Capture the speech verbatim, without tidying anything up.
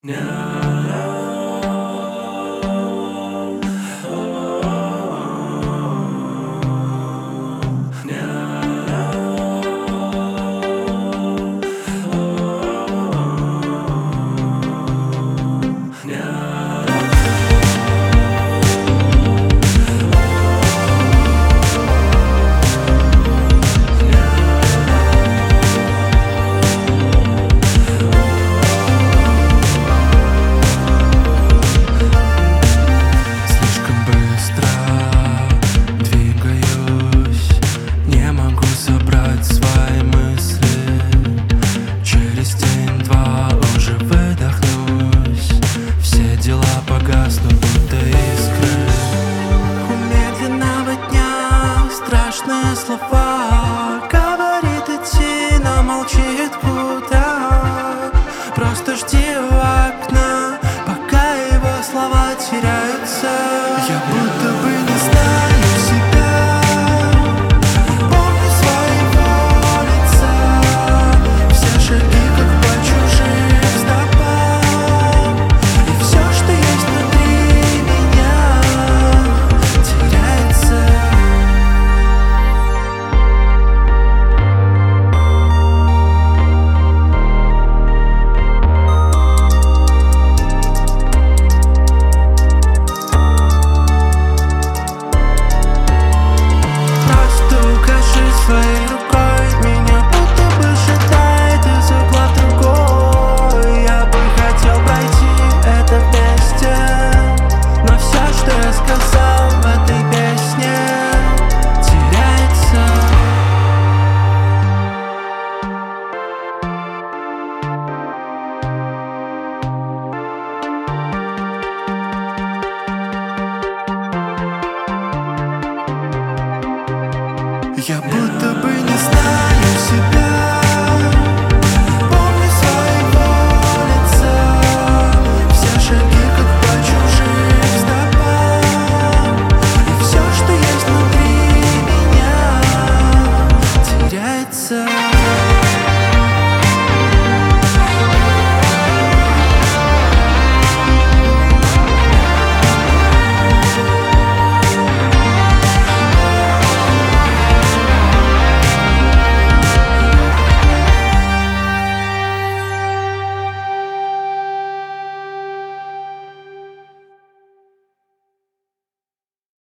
Страшные слова говорит идти, но молчит куда. Просто жди у окна, пока его слова теряются. Я будто бы не знаю себя, помню своего лица, все шаги как по чужим стопам, и все, что есть внутри меня, теряется. Своей рукой меня будто бы шатает из угла в другой. Я бы хотел пройти это вместе, но все, что я сказал в этой песне, теряется. Я будто бы не знаю себя, помню своего лица, все шаги как по чужим стопам, и все, что есть внутри меня, теряется.